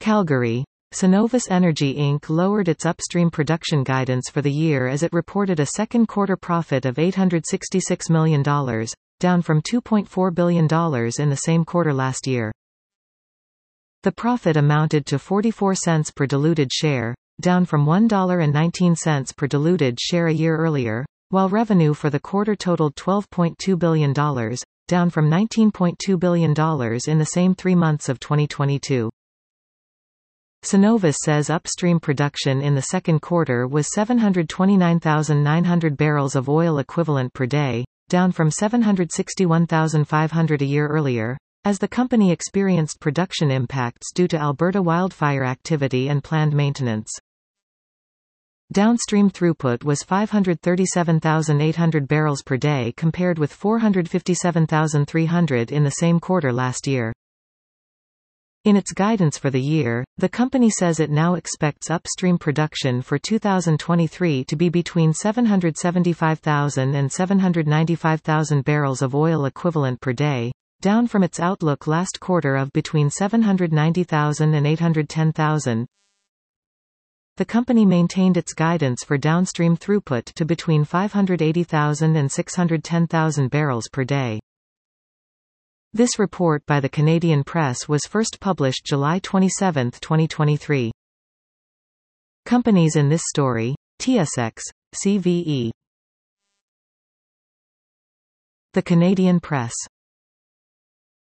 Calgary. Cenovus Energy Inc. lowered its upstream production guidance for the year as it reported a second quarter profit of $866 million, down from $2.4 billion in the same quarter last year. The profit amounted to 44 cents per diluted share, down from $1.19 per diluted share a year earlier, while revenue for the quarter totaled $12.2 billion, down from $19.2 billion in the same 3 months of 2022. Cenovus says upstream production in the second quarter was 729,900 barrels of oil equivalent per day, down from 761,500 a year earlier, as the company experienced production impacts due to Alberta wildfire activity and planned maintenance. Downstream throughput was 537,800 barrels per day compared with 457,300 in the same quarter last year. In its guidance for the year, the company says it now expects upstream production for 2023 to be between 775,000 and 795,000 barrels of oil equivalent per day, down from its outlook last quarter of between 790,000 and 810,000. The company maintained its guidance for downstream throughput to between 580,000 and 610,000 barrels per day. This report by the Canadian Press was first published July 27, 2023. Companies in this story: TSX, CVE. The Canadian Press.